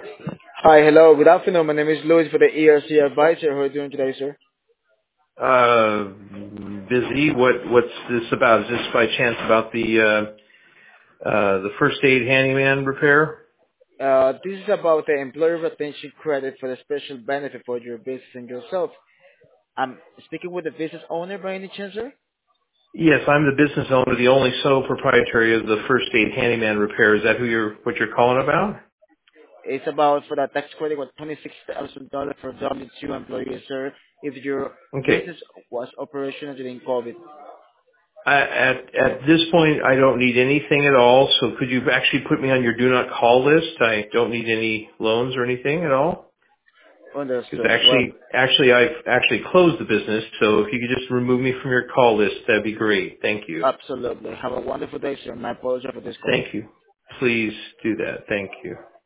Hi, hello, good afternoon. My name is Louis for the ERC Advisor. How are you doing today, sir? Uh, busy. What's this about? Is this by chance about the first aid handyman repair? This is about the employer retention credit for the special benefit for your business and yourself. I'm speaking with the business owner by any chance, sir? Yes, I'm the business owner, the only sole proprietor of the first aid handyman repair. Is that what you're calling about? It's about for the tax credit with $26,000 for W-2 employees, sir, if your Okay. business was operational during COVID. At this point, I don't need anything at all. So could you actually put me on your do not call list? I don't need any loans or anything at all. Because Understood. Well, I've actually closed the business. So if you could just remove me from your call list, that'd be great. Thank you. absolutely. Have a wonderful day, sir. My apologies for this call. Thank you. Please do that. Thank you.